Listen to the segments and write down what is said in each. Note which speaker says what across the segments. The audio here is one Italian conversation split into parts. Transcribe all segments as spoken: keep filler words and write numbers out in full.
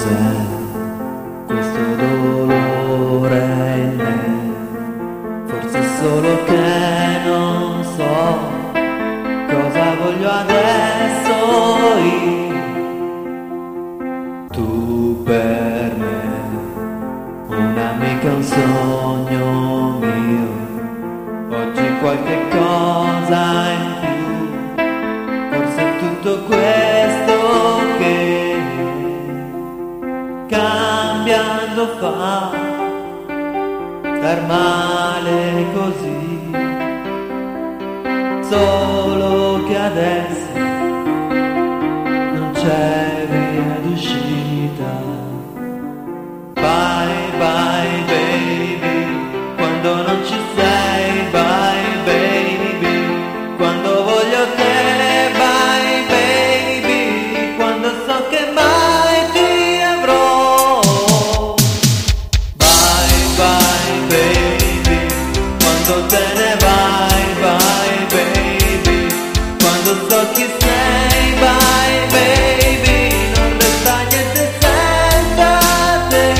Speaker 1: cos'è questo dolore in me? Forse è solo che non so cosa voglio adesso io. Tu per me, un'amica, un sogno mio, oggi qualche cosa in più, forse è tutto questo che cambiando fa star male così, solo che adesso non c'è via d'uscita. Bye bye baby, quando non ci sei, bye baby, quando voglio te, bye baby, quando so che mai ti avrò. Bye bye baby, quando te ne vai, bye baby, quando so chi sei, bye baby, non resta niente senza te.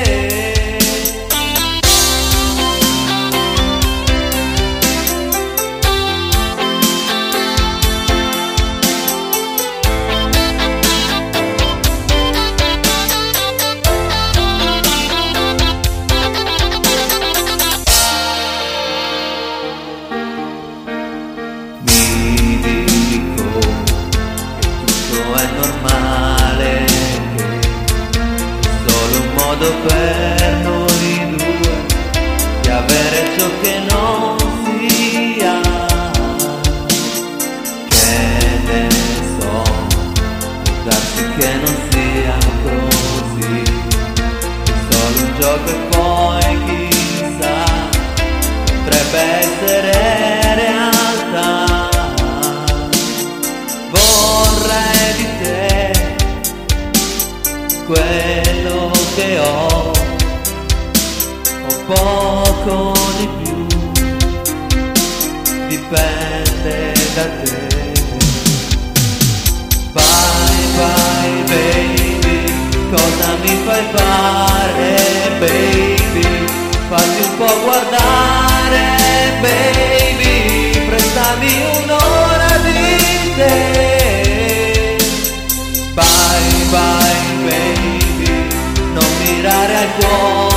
Speaker 1: Mi dico che tutto è normale, che è solo un modo per noi due di avere ciò che non si ha. Che ne so, può darsi che non sia così, è solo un gioco e poi chissà, potrebbe essere realtà. Vorrei di te quello che ho, o poco di più, dipende da te. Bye bye baby, cosa mi fai fare baby, fatti un po' guardare baby, prestami un'ora di te. Bye bye baby, non mirare al cuore